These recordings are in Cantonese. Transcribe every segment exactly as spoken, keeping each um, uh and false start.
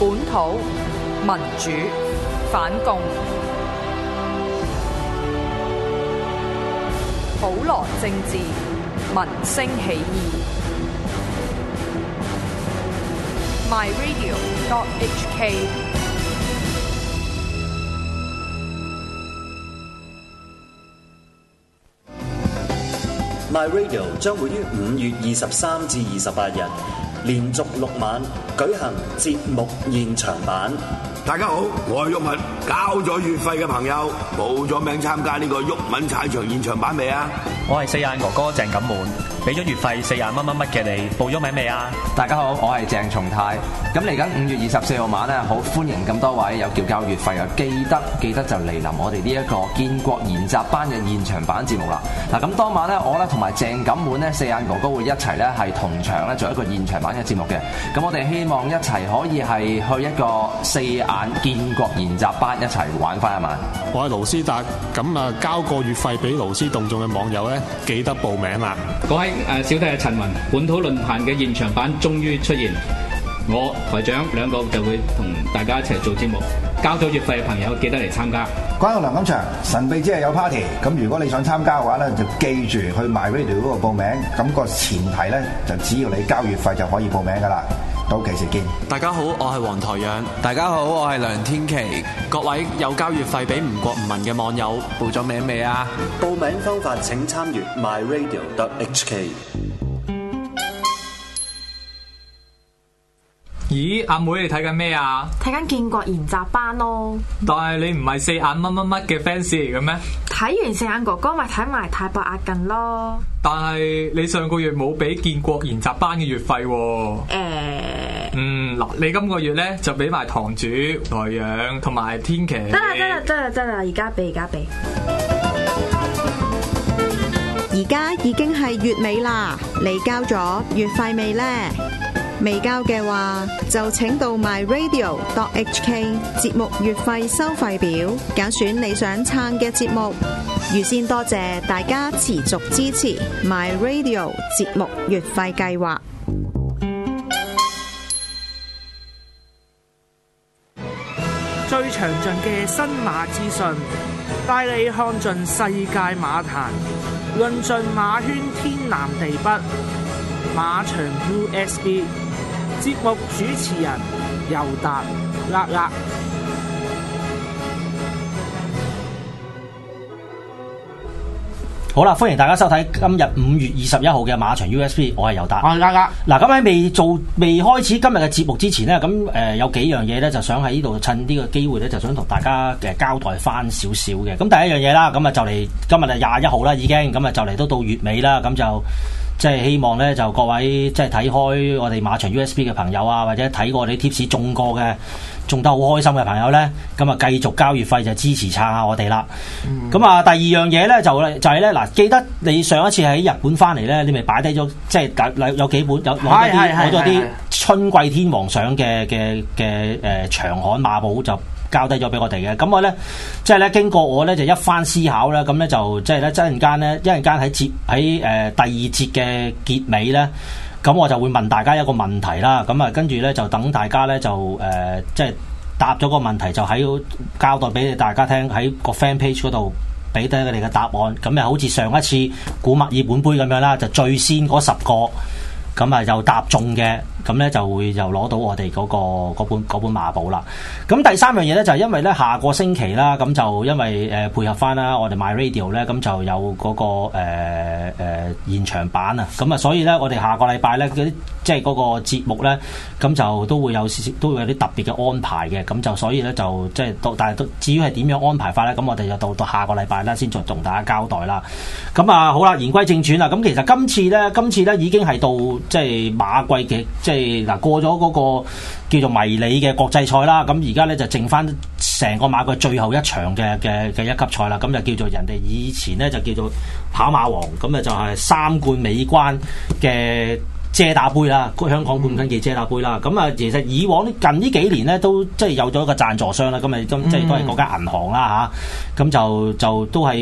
本土民主反共，普羅政治民聲起義。My Radio dot H K My Radio 將會於五月二十三至二十八日連續六晚舉行節目現場版。 大家好，我係毓民，交咗月費嘅朋友報咗名參加呢個毓民踩場現場版未啊？ 我係四眼哥哥鄭錦滿，俾咗月費四廿蚊乜乜嘅你報咗名未啊？ 大家好，我係鄭松泰。咁嚟緊五月二十四號晚咧，好歡迎咁多位有叫交月費啊！記得記得就嚟臨我哋呢一個建國研習班嘅現場版節目啦。嗱，咁當晚咧，我咧同埋鄭錦滿咧四眼哥哥會一齊咧係同場咧做一個現場版嘅節目嘅。咁我哋希望一齊可以係去一個四眼建國研習班一齊玩翻一晚。 我係盧斯達，咁啊交個月費俾盧斯動眾嘅網友咧，記得報名啦！ 各位誒小弟係陳雲，本土論壇嘅現場版終於出現，我台長兩個就會同大家一齊做節目。交咗月費嘅朋友記得嚟參加。 關於梁錦祥神秘之夜有 party， 咁如果你想參加嘅話咧，就記住去 My Radio 嗰度報名。咁、那個前提咧就只要你交月費就可以報名噶啦。到期時見。 大家好，我係黃台仰。 大家好，我係梁天琦。 各位有交月費俾吳國吳民嘅網友，報咗名未啊？ 報名方法請參閱 My Radio dot H K。 咦，阿妹你睇緊咩啊？ 睇緊建國研習班咯。 但係你唔係四眼乜乜乜嘅 fans 嚟嘅咩？ 睇完四眼哥哥咪睇埋太白壓近咯。 但係你上個月冇俾建國研習班嘅月費喎。誒、 欸， 嗯，嗱，你今個月咧就俾埋堂主、台仰同埋天琪。 得啦得啦得啦得啦，而家俾而家俾。 而家已經係月尾啦，你交咗月費未呢？未交嘅話，就請到 My Radio dot H K 節目月費收費表，揀選你想撐嘅節目。預先多謝大家持續支持 My Radio 節目月費計劃。 最詳盡嘅新馬資訊，帶你看盡世界馬壇，論盡馬圈天南地北。馬場 U S B 節目主持人尤達叻叻。 好啦，歡迎大家收睇今日五月二十一號嘅馬場 U S B， 我係尤達。 我係叻叻。 嗱，咁喺未做未開始今日嘅節目之前呢，咁誒、呃、有幾樣嘢咧，就想喺呢度趁呢個機會咧，就想同大家嘅交代翻少少嘅。咁第一樣嘢啦，咁啊就嚟今日係廿一號啦，已經咁啊就嚟都到月尾啦，咁就。即係希望咧，就各位即係睇開我哋馬場 U S B 嘅朋友啊，或者睇過我哋啲貼士中過嘅，中得好開心嘅朋友咧，咁啊繼續交月費就支持撐下我哋啦。咁、嗯、啊，第二樣嘢咧就就係咧嗱，記得你上一次喺日本翻嚟咧，你咪擺低咗即係有幾本有攞咗啲攞咗啲春季天皇賞嘅嘅嘅誒長刊馬報就。交低咗俾我哋嘅，咁我咧即係咧經過我咧就一番思考咧，咁咧就即係咧一陣間咧一陣間喺節喺誒第二節嘅結尾咧，咁我就會問大家一個問題啦，咁啊跟住咧就等大家咧就誒、呃、即係答咗個問題，就喺交代俾大家聽喺個 fan page 嗰度俾低佢哋嘅答案，咁啊好似上一次古墨爾本杯咁樣啦，就最先嗰十個咁啊就答中嘅。咁咧就會就攞到我哋嗰、嗰個嗰本嗰本馬報啦。咁第三樣嘢咧就係、是、因為咧下個星期啦，咁就因為誒、呃、配合翻啦，我哋 My Radio 咧咁就有嗰、嗰個誒誒、呃呃、現場版啊。咁啊，所以咧我哋下個禮拜咧嗰啲即係嗰個節目咧，咁就都會有都會有啲特別嘅安排嘅。咁就所以咧就即係到，但係都至於係點樣安排法咧，咁我哋就到到下個禮拜啦，先再同大家交代啦。咁啊好啦，言歸正傳啦。咁其實今次咧，今次咧已經係到即係馬季嘅即。即係嗱，過咗嗰個叫做迷你嘅國際賽啦，咁而家咧就剩翻成個馬季最後一場嘅嘅嘅一級賽啦，咁就叫做人哋以前咧就叫做跑馬王，咁啊就係三冠尾關嘅遮打杯啦，香港冠軍嘅遮打杯啦，咁啊其實以往近呢幾年咧都即係有咗一個贊助商啦，咁啊即係都係嗰間銀行啦嚇，咁就就都係。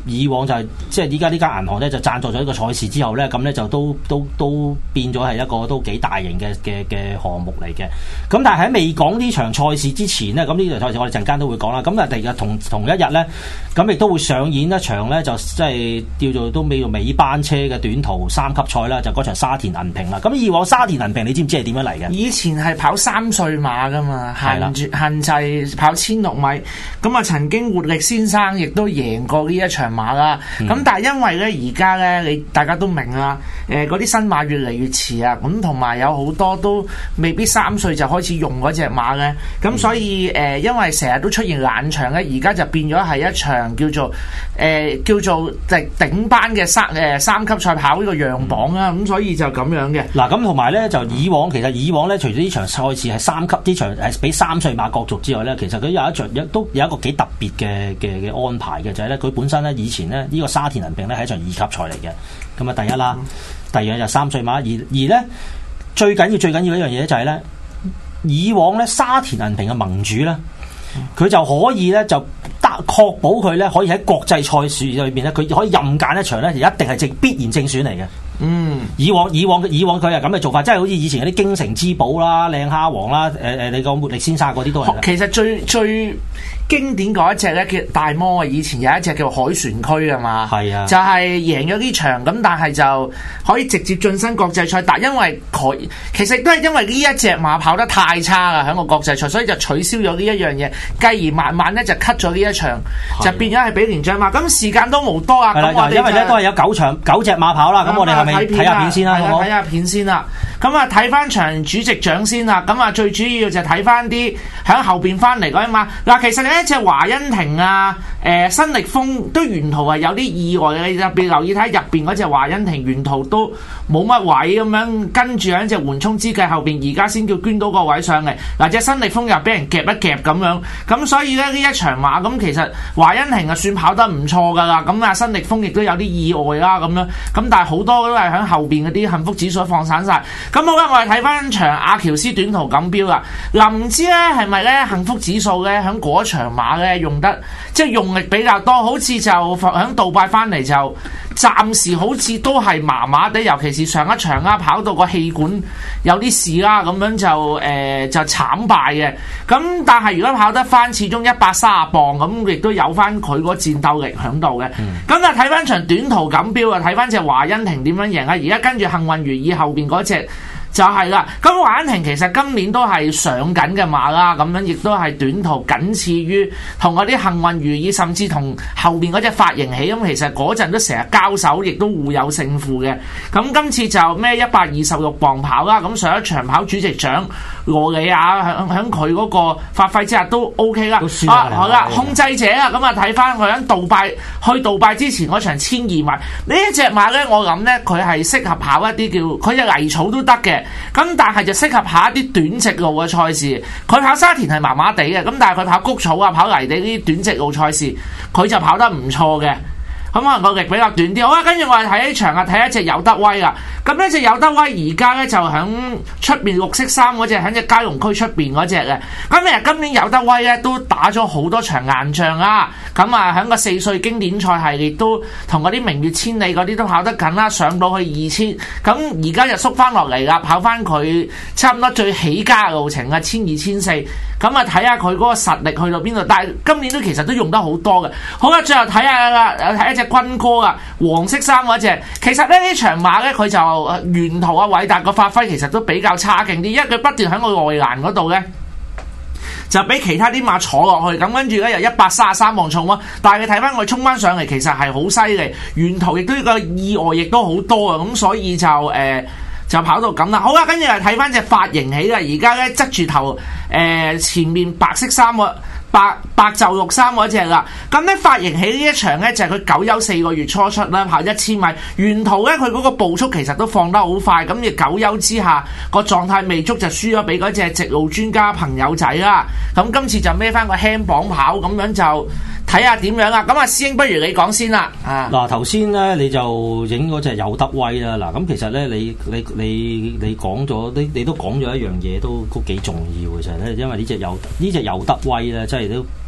以往就係、是、即係依家呢間銀行咧就贊助咗呢個賽事之後咧，咁咧就都都都變咗係一個都幾大型嘅嘅嘅項目嚟嘅。咁但係喺未講呢場賽事之前咧，咁呢場賽事我哋陣間都會講啦。咁啊，第二日同同一日咧，咁亦都會上演一場咧，就即係叫做都未到尾班車嘅短途三級賽啦，就嗰場沙田銀平啦。咁以往沙田銀平你知唔知係點樣嚟嘅？ 以前係跑三歲馬噶嘛，限住限制跑千六米。咁啊，曾經活力先生亦都贏過呢一場馬啦。咁、嗯、但係因為咧，而家咧，你大家都明啦，誒嗰啲新馬越嚟越遲啊，咁同埋有好多都未必三歲就開始用嗰隻馬咧。咁、嗯、所以誒、呃，因為成日都出現冷場咧，而家就變咗係一場叫做誒、呃、叫做頂頂班嘅三誒三級賽跑呢個樣榜啦。咁、嗯、所以就咁樣嘅。嗱，咁同埋咧就以往其實以往咧，除咗呢場賽事係三級呢場係俾三歲馬角逐之外咧，其實佢有一場一都有一個幾特別嘅嘅嘅安排嘅，就係咧佢本身咧以前咧呢、呢個沙田銀平咧係一場二級賽嚟嘅。咁啊，第一啦，第二就三歲馬，而而咧最緊要最緊要一樣嘢就係咧，以往咧沙田銀平嘅盟主咧，佢就可以咧就得確保佢咧可以喺國際賽事裏邊咧，佢可以任揀一場咧，就一定係正必然正選嚟嘅。嗯，以往以往以往佢係咁嘅做法，即係好似以前嗰啲京城之寶啦、靚蝦王啦、誒、呃、誒，你講活力先生嗰啲都係。 其實最最經典嗰一隻咧叫大魔啊，以前有一隻叫海船區啊嘛，係啊，就係贏咗呢場咁，但係就可以直接晉身國際賽，但因為佢其實都係因為呢一隻馬跑得太差啦，喺個國際賽，所以就取消咗呢一樣嘢，繼而慢慢咧就 cut 咗呢一場，就變咗係俾連將馬。咁時間都冇多啊，咁我哋因為咧都係有九場九隻馬跑啦，咁我哋係咪睇下片先啦？好，睇下片先啦。咁啊，睇翻場主席獎先啦。咁啊，最主要就睇翻啲喺後邊翻嚟嗰啲馬。嗱，其實呢一隻華欣庭啊，誒、呃、新力風都沿途係有啲意外嘅，你特別留意睇入邊嗰隻華欣庭沿途都冇乜位咁樣，跟住喺隻緩衝之計後邊，而家先叫捐到個位上嚟。嗱，隻新力風又俾人夾一夾咁樣，咁所以咧呢一場馬咁其實華欣庭啊算跑得唔錯噶啦。咁啊新力風亦都有啲意外啦咁樣，咁但係好多都係喺後邊嗰啲幸福指數放散晒。咁好啦，我哋睇翻場阿喬斯短途錦標啦。嗱，唔知咧係咪咧幸福指數咧喺嗰場馬咧用得即係用力比較多，好似就喺杜拜翻嚟就暫時好似都係麻麻地，尤其是上一場啦，跑到個氣管有啲事啦，咁樣就誒、呃、就慘敗嘅。咁但係如果跑得翻，始終一百三十磅咁，亦都有翻佢個戰鬥力喺度嘅。咁啊睇翻場短途錦標啊，睇翻隻華欣庭點樣贏啊！而家跟住幸運如意後邊嗰隻。就係啦，咁華欣庭其實今年都係上緊嘅馬啦，咁樣亦都係短途僅次於同嗰啲幸運如意，甚至同後邊嗰隻髮型起，咁其實嗰陣都成日交手，亦都互有勝負嘅。咁今次就咩一百二十六磅跑啦，咁上一場跑主席獎羅里亞響響佢嗰個發揮之下都 O K 啦。啊，好啦，控制者啊，咁啊睇翻佢喺杜拜去杜拜之前嗰場千二米呢一隻馬咧，我諗咧佢係適合跑一啲叫佢隻泥草都得嘅。咁但係就適合跑一啲短直路嘅賽事，佢跑沙田係麻麻地嘅，咁但係佢跑谷草啊、跑泥地呢啲短直路賽事，佢就跑得唔錯嘅。咁可能個力比較短啲。好啦，跟住我哋睇一場啊，睇一隻有德威啦。咁呢隻有德威而家咧就喺出邊綠色衫嗰隻，喺隻佳龍區出邊嗰隻嘅。咁其實今年有德威咧都打咗好多場硬仗啦。咁啊喺個四歲經典賽系列都同嗰啲明月千里嗰啲都跑得緊啦，上到去二千。咁而家就縮翻落嚟啦，跑翻佢差唔多最起家嘅路程啊，千二千四。咁啊睇下佢嗰個實力去到邊度。但係今年都其實都用得好多嘅。好啦，最後睇下啦，睇一隻軍哥啊，黃色衫嗰隻。其實咧呢場馬咧佢就沿途啊偉達個發揮其實都比較差勁啲，因為佢不斷喺個外欄嗰度咧就俾其他啲馬坐落去，咁跟住咧又一百三十三磅重喎，但係你睇翻佢衝翻上嚟其實係好犀利，沿途亦都個意外亦都好多啊，咁所以就誒、呃、就跑到咁啦。好啦，跟住又睇翻隻髮型起啦，而家咧側住頭誒、呃、前面白色衫喎。白白袖綠衫嗰隻啦，咁咧髮型起呢一場咧就係、是、佢九休四個月初出啦，跑一千米，沿途咧佢嗰個步速其實都放得好快，咁亦九休之下個狀態未足就輸咗俾嗰隻直路專家朋友仔啦，咁今次就孭翻個輕磅跑，咁樣就睇下點樣啊！咁啊師兄不如你講先啦，啊嗱頭先咧你就影嗰隻有德威啦，嗱咁其實咧你你你你講咗，你你都講咗一樣嘢都都幾重要嘅，就係咧，因為呢隻有呢隻有德威咧，即係都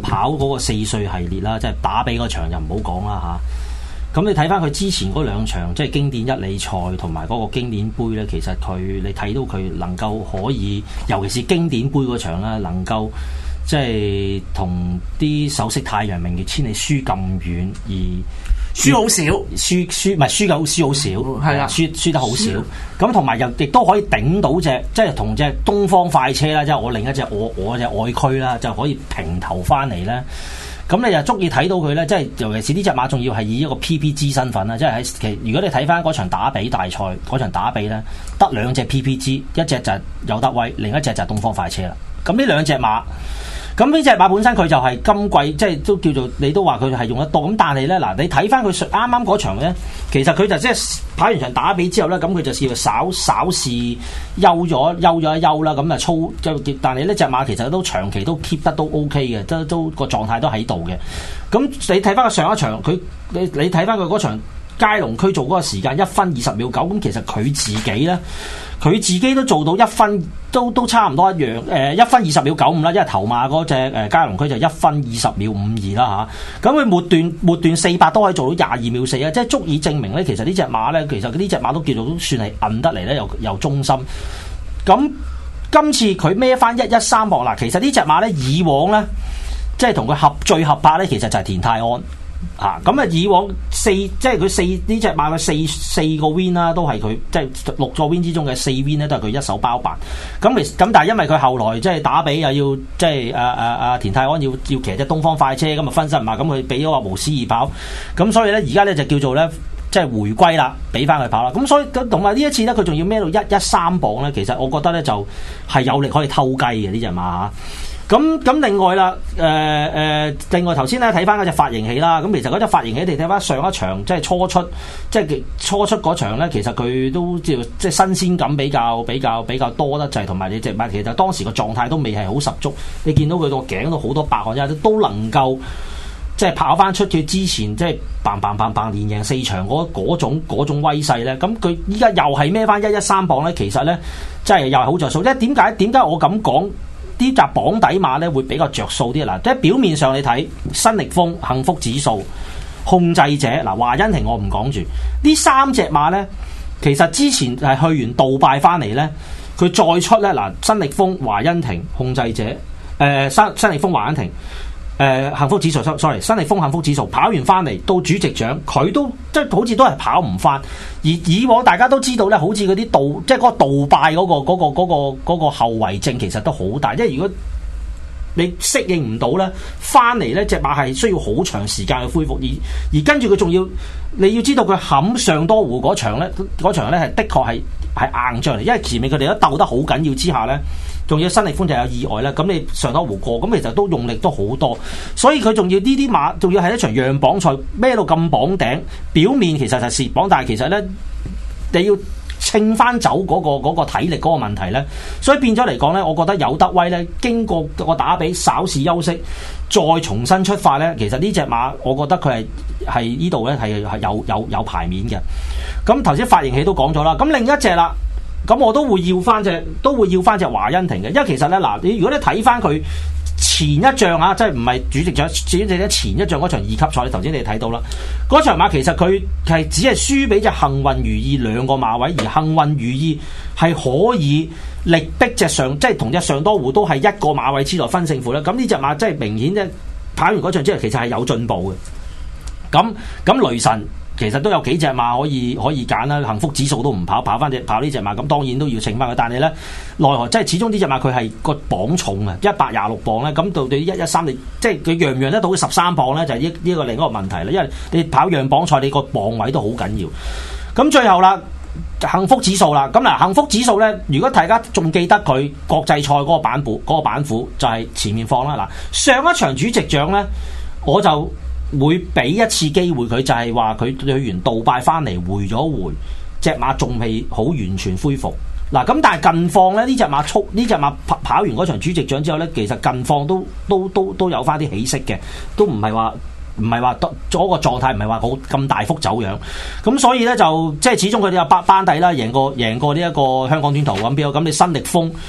跑嗰個四歲系列啦，即係打比嗰場就唔好講啦嚇。咁、啊、你睇翻佢之前嗰兩場，即係經典一哩賽同埋嗰個經典杯咧，其實佢你睇到佢能夠可以，尤其是經典杯嗰場咧，能夠即係同啲首飾太陽明月千里輸咁遠而。輸好少，輸輸唔係輸夠輸好少，係啦，輸輸得好少。咁同埋又亦都可以頂到隻，即係同隻東方快車啦，即係我另一隻我我隻愛區啦，就可以平頭翻嚟咧。咁你就足以睇到佢咧，即係尤其是呢隻馬仲要係以一個 P P G 身份啦，即係喺其如果你睇翻嗰場打比大賽嗰場打比咧，得兩隻 P P G， 一隻就係有德威，另一隻就係東方快車啦。咁呢兩隻馬。咁呢隻馬本身佢就係今季即係都叫做你都話佢係用得多，咁但係咧嗱，你睇翻佢啱啱嗰場咧，其實佢就即係跑完場打比之後咧，咁佢就試過稍稍試休咗休咗一休啦，咁啊操即但係呢隻馬其實都長期都 keep 得都 OK 嘅，都都個狀態都喺度嘅。咁你睇翻佢上一場，佢你你睇翻佢嗰場佳龍區做嗰個時間一分二十秒九，咁其實佢自己咧。佢自己都做到一分，都都差唔多一樣。誒、呃、一分二十秒九五啦，因為頭馬嗰隻誒佳龍區就一分二十秒五二啦嚇。咁佢末段末段四百都可以做到廿二秒四啊，即係足以證明咧，其實呢隻馬咧，其實呢隻馬都叫做都算係韌得嚟咧，又又忠心。咁今次佢孭翻一一三磅啦，其實呢隻馬咧以往咧，即係同佢合最合拍咧，其實就係田泰安。啊，咁啊以往四即係佢四呢隻馬嘅四四個 win 啦，都係佢即係六個 win 之中嘅四 win 咧，都係佢一手包辦。咁其咁但係因為佢後來即係打比又要即係啊啊啊田泰安要要騎隻東方快車咁啊分身嘛，咁佢俾咗個無私二跑，咁所以咧而家咧就叫做咧即係回歸啦，俾翻佢跑啦。咁所以同埋呢一次咧，佢仲要孭到一一三磅咧，其實我覺得咧就係有力可以偷雞嘅呢隻馬嚇。咁咁另外啦，誒、呃、誒、呃，另外頭先咧睇翻嗰隻髮型器啦，咁其實嗰隻髮型器你睇翻上一場即係初出，即係初出嗰場咧，其實佢都叫即係新鮮感比較比較比較多得滯，同埋你隻馬其實當時個狀態都未係好十足，你見到佢個頸都好多白汗，啫都能夠即係跑翻出佢之前即係砰砰砰砰連贏四場嗰嗰種嗰種威勢咧，咁佢依家又係孭翻一一三磅咧，其實咧即係又係好着數。即係點解點解我咁講？呢隻綁底馬咧會比較着數啲嗱，即係表面上你睇新力風、幸福指數、控制者嗱、華欣庭我唔講住呢三隻馬咧，其實之前係去完杜拜翻嚟咧，佢再出咧嗱，新力風、華欣庭、控制者，誒、呃、新新力風、華欣庭。誒、呃，幸福指數 sorry， 新力風幸福指數跑完翻嚟到主席獎，佢都即係好似都係跑唔翻。而以往大家都知道咧，好似嗰啲杜即係嗰個杜拜嗰、嗰個嗰、嗰個嗰、嗰個嗰、嗰個後遺症其實都好大，即係如果你適應唔到咧，翻嚟咧隻馬係需要好長時間去恢復。而而跟住佢仲要，你要知道佢冚上多湖嗰場咧，嗰場咧係的確係係硬仗嚟，因為前面佢哋都鬥得好緊要之下咧。仲要新力風就有意外啦，咁你上多湖過，咁其實都用力都好多，所以佢仲要呢啲馬，仲要係一場讓磅賽，孭到咁磅頂，表面其實係蝕磅，但係其實咧你要稱翻走嗰、嗰個嗰、嗰個體力嗰個問題咧，所以變咗嚟講咧，我覺得有德威咧經過個打比稍事休息，再重新出發咧，其實呢隻馬我覺得佢係係呢度咧係係有有有排面嘅。咁頭先髮型器都講咗啦，咁另一隻啦。咁我都會要翻隻，都會要翻隻華欣庭嘅，因為其實咧嗱，你如果你睇翻佢前一仗啊，即係唔係主席獎，主席獎前一仗嗰場二級賽，頭先你睇到啦，嗰場馬其實佢係只係輸俾隻幸運如意兩個馬位，而幸運如意係可以力逼隻上，即係同隻上多湖都係一個馬位之內分勝負咧。咁呢隻馬真係明顯啫，跑完嗰場之後其實係有進步嘅。咁咁雷神。其實都有幾隻馬可以可以揀啦，幸福指數都唔跑，跑翻隻跑呢隻馬，咁當然都要稱翻佢。但係咧，奈何即係始終呢隻馬佢係個磅重啊，一百廿六磅咧，咁到對一一三你即係佢讓唔讓得到佢十三磅咧，就係呢呢個另一個問題啦。因為你跑讓磅賽，你個磅位都好緊要。咁最後啦，幸福指數啦，咁嗱幸福指數咧，如果大家仲記得佢國際賽嗰個板斧嗰個板斧就係前面放啦。嗱，上一場主席獎咧，我就。會俾一次機會佢，就係話佢去完杜拜翻嚟回咗回，隻馬仲未好完全恢復。嗱咁但係近況咧，呢隻馬速呢隻馬跑跑完嗰場主席獎之後咧，其實近況都都都都有翻啲起色嘅，都唔係話唔係話嗰個狀態唔係話好咁大幅走樣。咁所以咧就即係始終佢哋有班班底啦，贏過贏過呢一個香港短途錦標。咁你新力風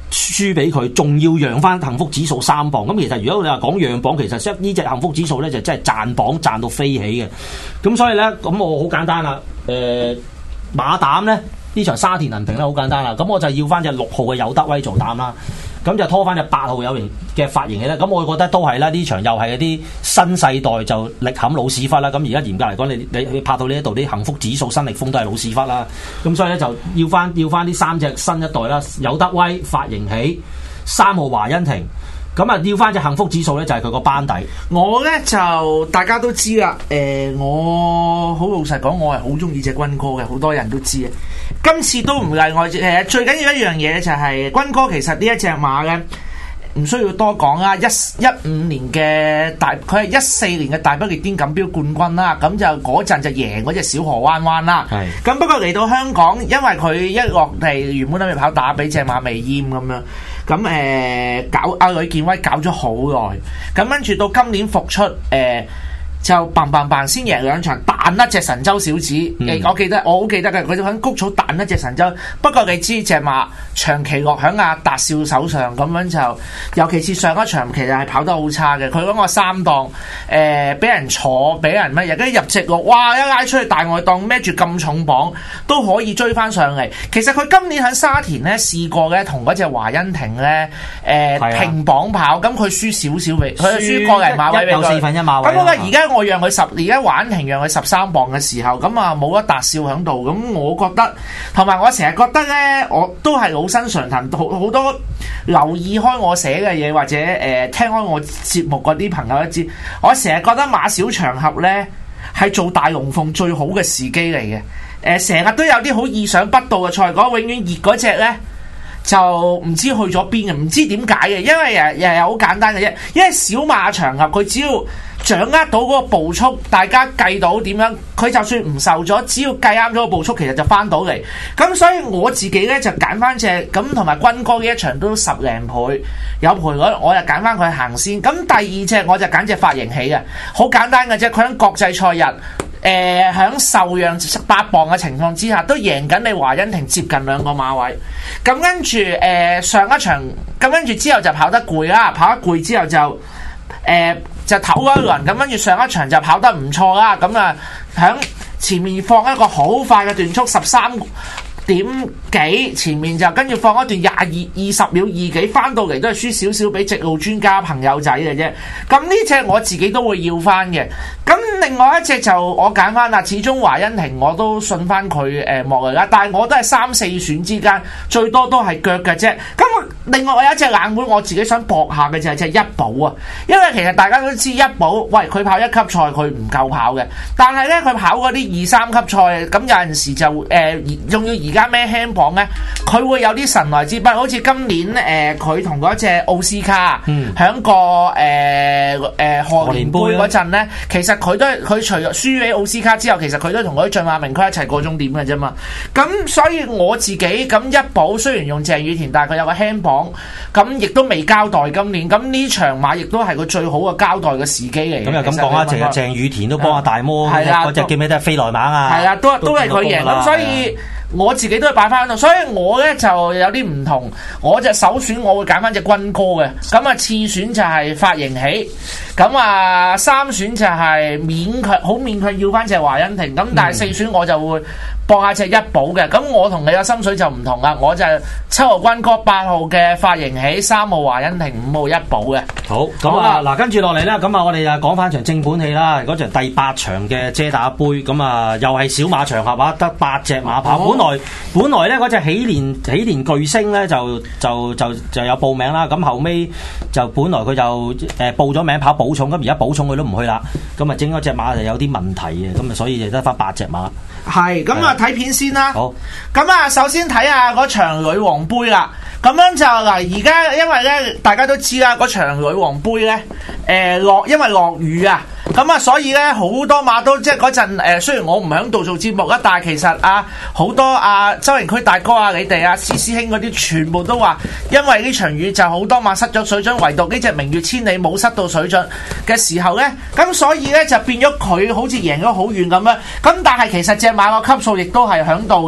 輸俾佢，仲要讓翻幸福指數三磅。咁其實如果你話講讓磅，其實呢隻幸福指數咧就真係賺磅賺到飛起嘅。咁所以咧，咁我好簡單啦。誒、呃、馬膽咧呢場沙田銀平咧好簡單啦。咁我就要翻隻六號嘅有德威做膽啦。咁就拖翻隻八號有型嘅髮型嘅咧，咁我覺得都係啦。呢場又係嗰啲新世代就力撼老屎忽啦。咁而家嚴格嚟講，你你你拍到呢一度啲幸福指數、新力風都係老屎忽啦。咁所以咧就要翻要翻呢三隻新一代啦，有德威、髮型起、三號華欣庭。咁啊，要翻隻幸福指數咧，就係佢個班底。 我咧就大家都知啦，誒、呃，我好老實講，我係好中意隻軍哥嘅，好多人都知啊。今次都唔例外，誒，最緊要一樣嘢就係軍哥，其實呢一隻馬咧，唔需要多講啦。一一五年嘅大，佢係一四年嘅大不列顛錦標冠軍啦。咁就嗰陣就贏嗰隻小河灣灣啦。係。咁不過嚟到香港，因為佢一落地原本諗住跑打比隻馬未閹咁樣。咁誒、呃、搞阿呂健威搞咗好耐，咁跟住到今年復出誒。呃就棒棒棒先贏兩場，彈一隻神州小子。誒、嗯，我記得我好記得嘅，佢就喺谷草彈一隻神州。不過你知隻馬長期落喺阿達少手上，咁樣就尤其是上一場其實係跑得好差嘅。佢嗰個三檔誒俾人坐，俾人乜嘢，跟住入直路，哇！一拉出去大外檔，孭住咁重磅都可以追翻上嚟。其實佢今年喺沙田咧試過嘅，同嗰隻華欣庭咧誒平磅跑，咁佢輸少少俾佢，輸個人馬位俾佢，有四分一馬位。咁我而家我讓佢十，而家玩停讓佢十三磅嘅時候，咁啊冇得達少喺度，咁我覺得，同埋我成日覺得咧，我都係老生常談，好好多留意開我寫嘅嘢，或者誒、呃、聽開我節目嗰啲朋友都知，我成日覺得馬小場合咧係做大龍鳳最好嘅時機嚟嘅，誒、呃，成日都有啲好意想不到嘅賽果，永遠熱嗰隻咧。就唔知去咗邊嘅，唔知點解嘅，因為誒又係好簡單嘅啫。因為小馬場合佢只要掌握到嗰個步速，大家計到點樣，佢就算唔受咗，只要計啱咗個步速，其實就翻到嚟。咁所以我自己咧就揀翻隻咁，同埋軍哥呢一場都十零倍有賠率，我就揀翻佢行先。咁第二隻我就揀隻髮型起嘅，好簡單嘅啫。佢喺國際賽日。誒喺受讓八磅嘅情況之下，都贏緊你華欣庭接近兩個馬位。咁跟住誒、呃、上一場，咁跟住之後就跑得攰啦，跑得攰之後就誒、呃、就唞咗一輪。咁跟住上一場就跑得唔錯啦。咁啊喺前面放一個好快嘅段速十三點幾，前面就跟住放一段廿二二十秒二幾，翻到嚟都係輸少少俾直路專家朋友仔嘅啫。咁呢隻我自己都會要翻嘅。咁另外一隻就我揀翻啦，始終華欣庭我都信翻佢誒莫嚟啦，但係我都係三四選之間，最多都係腳嘅啫。咁另外我有一隻冷門，我自己想搏下嘅就係隻一寶啊，因為其實大家都知一寶，喂佢跑一級賽佢唔夠跑嘅，但係咧佢跑嗰啲二三級賽，咁有陣時就誒仲、呃、要而家咩輕磅咧，佢會有啲神來之筆，好似今年誒佢同嗰隻奧斯卡，嗯，響個誒誒賀年杯嗰陣咧，其實佢都係佢除咗輸俾奧斯卡之後，其實佢都同嗰啲駿馬名區一齊過終點嘅啫嘛。咁所以我自己咁一寶雖然用鄭雨田，但係佢有個輕磅，咁亦都未交代今年。咁呢場馬亦都係佢最好嘅交代嘅時機嚟。咁又咁講啊，其實鄭雨田都幫阿大魔嗰隻叫咩都係飛來馬啊，係啊，都都係佢贏。咁所以我自己都係擺翻喺度，所以我咧就有啲唔同。我隻首選我會揀翻隻軍哥嘅，咁啊次選就係髮型起，咁啊三選就係勉強好勉強要翻隻華欣庭，咁但係四選我就會搏下隻一寶嘅。咁我同你嘅心水就唔同啦，我就係七號軍哥、八號嘅髮型起、三號華欣庭、五號一寶嘅。好，咁啊嗱，跟住落嚟啦，咁啊我哋就講翻場正本戲啦，嗰場第八場嘅遮打杯，咁啊又係小馬場合啊，得八隻馬跑。哦、本來本來咧嗰隻喜年喜年巨星咧就就就就有報名啦，咁後尾就本來佢就誒、呃、報咗名跑寶塚，咁而家寶塚佢都唔去啦，咁啊整嗰隻馬就有啲問題嘅，咁啊所以就得翻八隻馬。係，咁啊睇片先啦。好，咁啊首先睇下嗰場女王杯啦。咁樣就嗱，而家因為咧大家都知啦，嗰場女王杯咧，誒、呃、落因為落雨啊，咁啊所以咧好多馬都即係嗰陣誒，雖然我唔喺度做節目啦，但係其實啊好多啊周營區大哥啊，你哋啊施師兄嗰啲全部都話，因為呢場雨就好多馬失咗水準，唯獨呢隻明月千里冇失到水準嘅時候咧，咁所以咧就變咗佢好似贏咗好遠咁樣，咁但係其實隻馬個級數亦都係喺度嘅。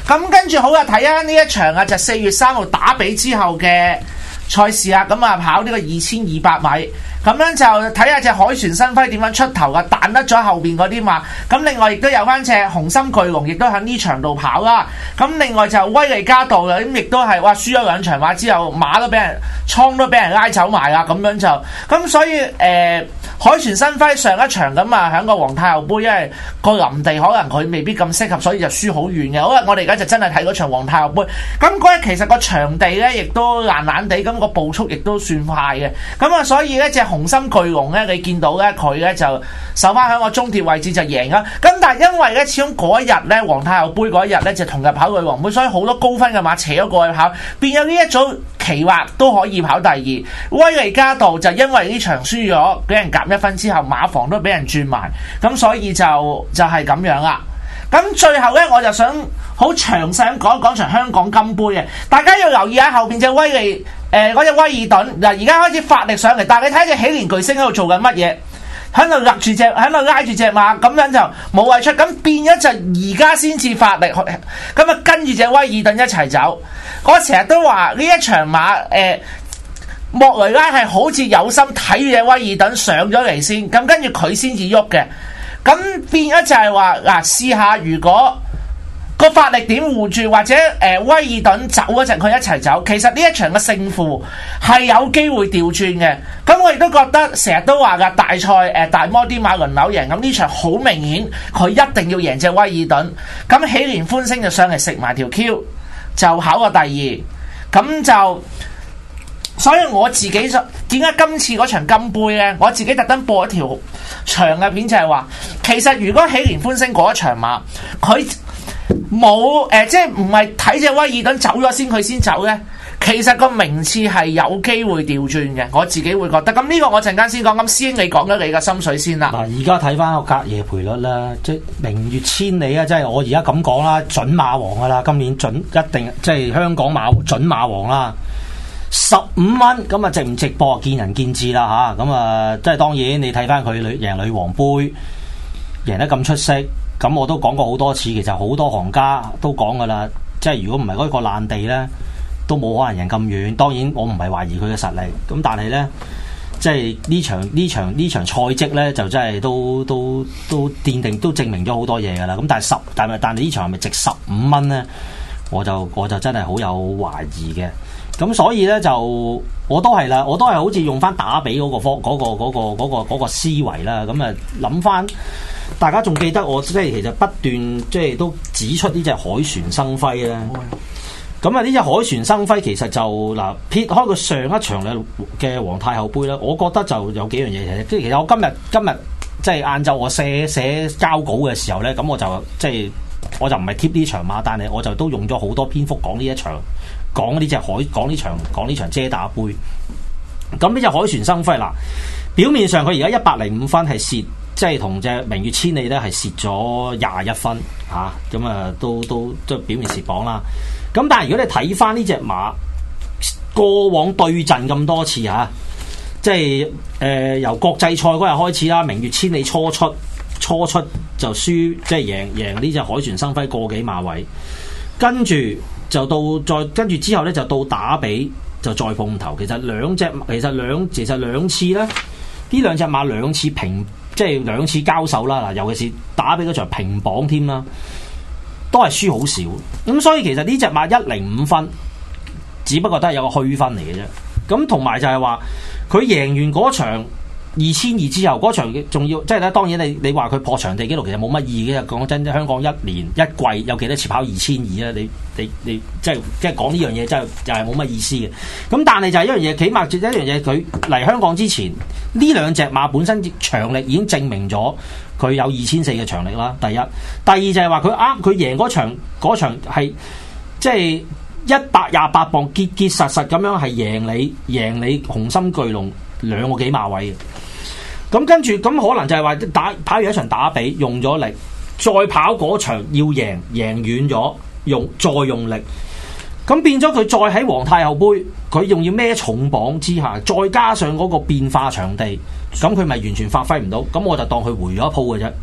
咁跟住好啊，睇下呢一場啊，就四月三號打比之後嘅賽事啊，咁啊跑呢個二千二百米。咁樣就睇下隻凱旋新輝點樣出頭啊，彈得咗後邊嗰啲馬。咁另外亦都有翻隻紅心巨龍，亦都喺呢場度跑啦。咁另外就威利加道咁，亦都係哇輸咗兩場馬之後，馬都俾人倉都俾人拉走埋啦。咁樣就咁，所以誒、呃、凱旋新輝上一場咁啊，喺個皇太后杯，因為個林地可能佢未必咁適合，所以就輸好遠嘅。好啦，我哋而家就真係睇嗰場皇太后杯。咁嗰日其實個場地咧亦都爛爛地，咁、個步速亦都算快嘅。咁啊，所以咧隻紅心巨龍咧，你見到咧佢咧就守翻喺個終點位置就贏啦。咁但係因為咧，始終嗰一日咧皇太后杯嗰一日咧就同日跑女王杯，所以好多高分嘅馬扯咗過去跑，變咗呢一組奇劃都可以跑第二。威利加道就因為呢場輸咗，俾人夾一分之後，馬房都俾人轉埋，咁所以就就係、是、咁樣啦。咁最後咧，我就想好詳細咁講一講場香港金杯嘅，大家要留意下後邊隻威利誒嗰隻威爾頓嗱，而家開始發力上嚟，但係你睇隻喜蓮巨星喺度做緊乜嘢？喺度勒住隻，喺度拉住隻馬，咁樣就冇位出，咁變咗就而家先至發力，咁啊跟住隻威爾頓一齊走。我成日都話呢一場馬誒、呃、莫雷拉係好似有心睇住隻威爾頓上咗嚟先，咁跟住佢先至喐嘅。咁變咗就係話嗱，試下如果個發力點護住，或者誒、呃、威爾頓走嗰陣佢一齊走，其實呢一場嘅勝負係有機會調轉嘅。咁我亦都覺得成日都話噶大賽誒、呃、大摩啲馬輪流贏，咁呢場好明顯佢一定要贏隻威爾頓。咁喜蓮歡星就上嚟食埋條 Q， 就考個第二，咁就。所以我自己就點解今次嗰場金杯呢？我自己特登播一條長嘅片，就係話其實如果喜蓮歡星嗰一場馬，佢冇誒，即係唔係睇隻威爾頓走咗先，佢先走呢？其實個名次係有機會調轉嘅，我自己會覺得。咁呢個我陣間先講，咁師兄你講咗你嘅心水先啦。嗱，而家睇翻個隔夜賠率啦，即係明月千里啊！即係我而家咁講啦，準馬王噶啦，今年準一定即係香港馬準馬王啦。十五蚊咁啊，值唔值博見仁見智啦吓，咁啊，即係當然你睇翻佢女贏女王杯贏得咁出色，咁我都講過好多次，其實好多行家都講噶啦，即係如果唔係嗰個爛地呢，都冇可能贏咁遠。當然我唔係懷疑佢嘅實力，咁但係呢，即係呢場呢場呢場賽績呢，就真係都都都奠定都證明咗好多嘢噶啦。咁但係十但係但係呢場係咪值十五蚊呢？我就我就真係好有懷疑嘅。咁所以咧就我都係啦，我都係好似用翻打比嗰個科嗰個嗰個嗰個嗰個思維啦。咁啊諗翻，大家仲記得我即係其實不斷即係都指出呢隻凱旋生輝咧。咁啊呢隻凱旋生輝其實就嗱撇開佢上一場嘅嘅皇太后杯咧，我覺得就有幾樣嘢嘅。即係其實我今日今日即係晏晝我寫寫交稿嘅時候咧，咁我就即係我就唔係貼呢場馬，但係我就都用咗好多篇幅講呢一場。講呢隻海，講呢場，講呢場遮打杯。咁呢隻凱旋生輝嗱，表面上佢而家一百零五分係蝕，即係同隻明月千里咧係蝕咗廿一分嚇，咁啊都都即係表面蝕榜啦。咁但係如果你睇翻呢隻馬過往對陣咁多次嚇，即係誒、呃、由國際賽嗰日開始啦，明月千里初出初出就輸，即係贏贏呢隻凱旋生輝個幾馬位，跟住。就到再跟住之後咧，就到打比就再碰頭。其實兩隻其實兩其實兩次咧，呢兩隻馬兩次平即係兩次交手啦。嗱，尤其是打比嗰場平榜添啦，都係輸好少。咁所以其實呢隻馬一零五分，只不過都係有個虛分嚟嘅啫。咁同埋就係話佢贏完嗰場二千二之後，嗰場仲要即係咧。當然你你話佢破場地紀錄，其實冇乜意義嘅。講真，香港一年一季有幾多次跑二千二啊？你你你即係即係講呢樣嘢，真係就係冇乜意思嘅。咁但係就係一樣嘢，起碼一樣嘢，佢嚟香港之前呢兩隻馬本身長力已經證明咗佢有二千四嘅長力啦。第一，第二就係話佢啱佢贏嗰場嗰場係即係一百廿八磅結結實實咁樣係贏你贏你紅心巨龍兩個幾馬位嘅。咁跟住咁可能就係話打跑完一場打比用咗力，再跑嗰場要贏贏遠咗，用再用力，咁變咗佢再喺皇太后杯，佢仲要孭重磅之下，再加上嗰個變化場地，咁佢咪完全發揮唔到，咁我就當佢回咗一鋪嘅啫。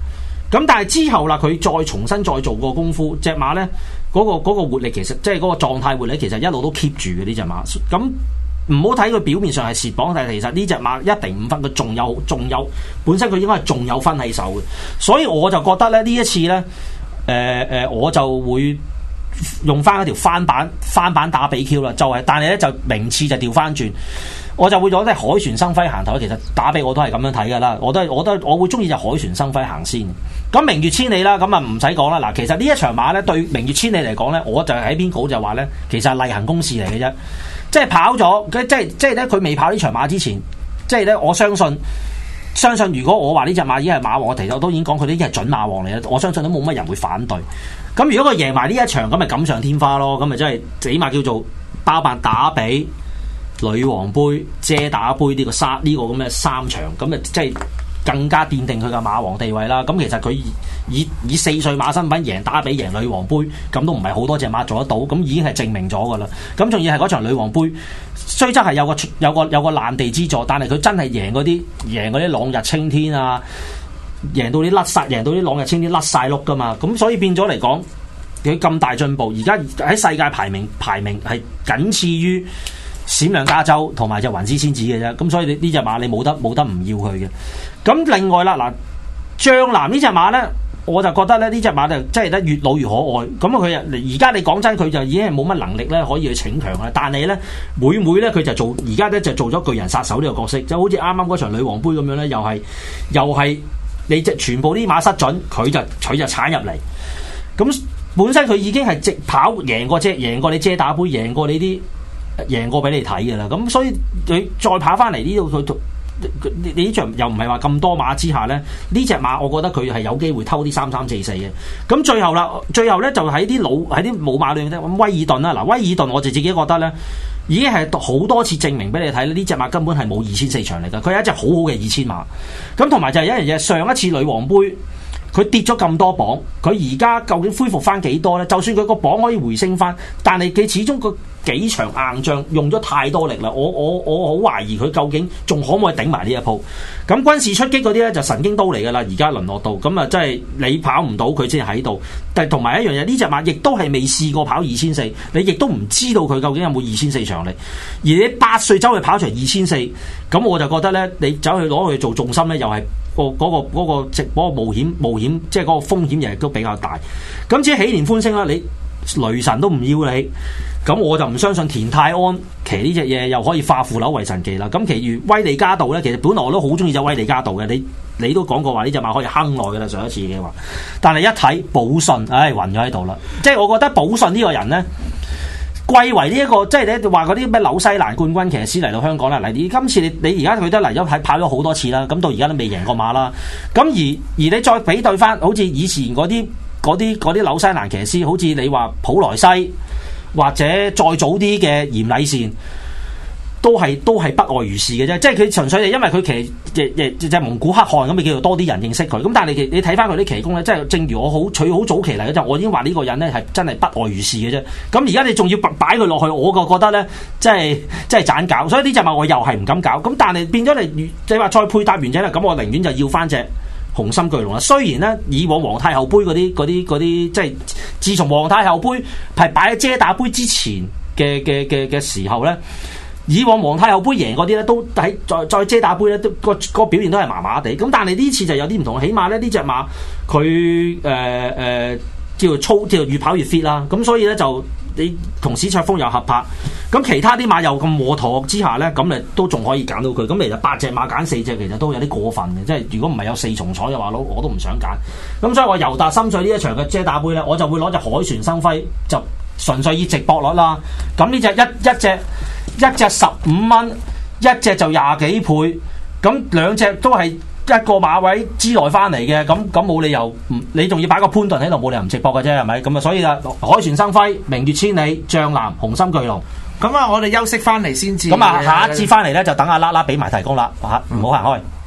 咁但係之後啦，佢再重新再做過功夫，隻馬咧嗰、嗰個嗰個活力其實即係嗰個狀態活力其實一路都 keep 住嘅呢隻馬。咁唔好睇佢表面上係蝕磅，但係其實呢隻馬一定五分，佢仲有仲有本身佢應該係仲有分喺手嘅。所以我就覺得咧呢一次咧，誒、呃、誒、呃、我就會用翻一條翻版翻版打比 Q 啦，就係、是、但係咧就名次就調翻轉。我就會攞隻海船生輝行頭，其實打比我都係咁樣睇噶啦，我都係我都我會中意隻海船生輝行先。咁明月千里啦，咁啊唔使講啦。嗱，其實呢一場馬咧對明月千里嚟講咧，我就喺邊稿就話咧，其實係例行公事嚟嘅啫。即係跑咗，即係即係咧，佢未跑呢場馬之前，即係咧，我相信相信如果我話呢隻馬已經係馬王，我其實我都已經講佢呢啲係準馬王嚟嘅，我相信都冇乜人會反對。咁如果佢贏埋呢一場，咁咪錦上添花咯，咁咪真係起碼叫做包辦打比、女王杯、遮打杯呢個三呢個咁嘅三場，咁啊即係更加奠定佢嘅馬王地位啦。咁其實佢以以四歲馬身份贏打比、贏女王杯，咁都唔係好多隻馬做得到，咁已經係證明咗噶啦。咁仲要係嗰場女王杯，雖則係有個有個有個爛地之助，但係佢真係贏嗰啲贏嗰啲朗日青天啊，贏到啲甩晒，贏到啲朗日青天甩晒碌噶嘛。咁所以變咗嚟講，佢咁大進步，而家喺世界排名排名係僅次於閃亮加州同埋隻雲絲仙子嘅啫。咁所以你呢隻馬你冇得冇得唔要佢嘅。咁另外啦，嗱，將藍呢隻馬咧，我就覺得咧呢隻馬就真係得越老越可愛。咁佢而家你講真，佢就已經係冇乜能力咧可以去逞強啦。但係咧每每咧佢就做而家咧就做咗巨人殺手呢個角色，就好似啱啱嗰場女王杯咁樣咧，又係又係你隻全部啲馬失準，佢就佢就鏟入嚟。咁本身佢已經係直跑贏過遮贏過你遮打杯，贏過你啲贏過俾你睇嘅啦。咁所以佢再跑翻嚟呢度佢。你你呢場又唔係話咁多馬之下咧，呢隻馬我覺得佢係有機會偷啲三三四四嘅。咁最後啦，最後咧就喺啲老喺啲冇馬裏面咧，威爾頓啦，嗱威爾頓我就自己覺得咧，已經係好多次證明俾你睇咧，呢隻馬根本係冇二千四場嚟㗎，佢係一隻好好嘅二千馬。咁同埋就係一樣嘢，上一次女王杯佢跌咗咁多磅，佢而家究竟恢復翻幾多咧？就算佢個磅可以回升翻，但係佢始終個幾場硬仗用咗太多力啦，我我我好懷疑佢究竟仲可唔可以頂埋呢一鋪。咁軍事出擊嗰啲咧就神經刀嚟噶啦，而家淪落到咁啊，真係你跑唔到佢先喺度。但係同埋一樣嘢，呢隻馬亦都係未試過跑二千四，你亦都唔知道佢究竟有冇二千四場力。而你八歲走去跑場二千四，咁我就覺得咧，你走去攞去做重心咧，又係。個嗰個嗰個直嗰個冒險冒險，即係嗰個風險亦都比較大。咁至於喜年歡星啦，你雷神都唔要你，咁我就唔相信田泰安騎呢隻嘢又可以化腐朽為神奇啦。咁其餘威利加道咧，其實本來我都好中意隻威利加道嘅，你你都講過話呢隻馬可以坑耐嘅啦，上一次嘅話。但係一睇寶順，唉暈咗喺度啦。即係我覺得寶順呢個人咧。貴為呢、這、一個，即係你話嗰啲咩紐西蘭冠軍騎師嚟到香港啦，嚟你今次你你而家佢都嚟咗係跑咗好多次啦，咁到而家都未贏過馬啦。咁而而你再比對翻，好似以前嗰啲嗰啲嗰啲紐西蘭騎師，好似你話普萊西或者再早啲嘅嚴禮善，都係都係不外如是嘅啫。即係佢純粹係因為佢騎隻隻蒙古黑漢咁，咪叫做多啲人認識佢。咁但係你你睇翻佢啲騎功咧，即係正如我好取好早期嚟嘅陣，我已經話呢個人咧係真係不外如是嘅啫。咁而家你仲要擺佢落去，我個覺得咧，即係即係盞搞。所以呢隻馬我又係唔敢搞。咁但係變咗你你話再配搭完者啦，咁我寧願就要翻隻紅心巨龍啦。雖然咧以往皇太后杯嗰啲嗰啲嗰啲，即係自從皇太后杯係擺喺遮打杯之前嘅嘅嘅嘅時候咧。以往皇太后杯贏嗰啲咧，都喺再再遮打杯咧，都個個表現都係麻麻地。咁但係呢次就有啲唔同，起碼咧呢隻馬佢誒誒叫做操，叫做越跑越 fit 啦。咁所以咧就你同史卓峰又合拍，咁其他啲馬又咁磨陀之下咧，咁你都仲可以揀到佢。咁其實八隻馬揀四隻，其實都有啲過分嘅。即係如果唔係有四重彩嘅話，我我都唔想揀。咁所以我尤達心水呢一場嘅遮打杯咧，我就會攞隻海船生輝，就純粹以直博率啦。咁呢隻一一隻。一隻十五蚊，一隻就廿幾倍，咁兩隻都係一個馬位之內翻嚟嘅，咁咁冇理由唔，你仲要擺個潘頓喺度，冇理由唔直播嘅啫，係咪？咁啊，所以啊，海船生輝、明月千里、將藍、紅心巨龍， 咁啊，我哋休息翻嚟先至。 咁啊，下一節翻嚟咧就等阿啦啦俾埋提供啦，嚇唔好行開。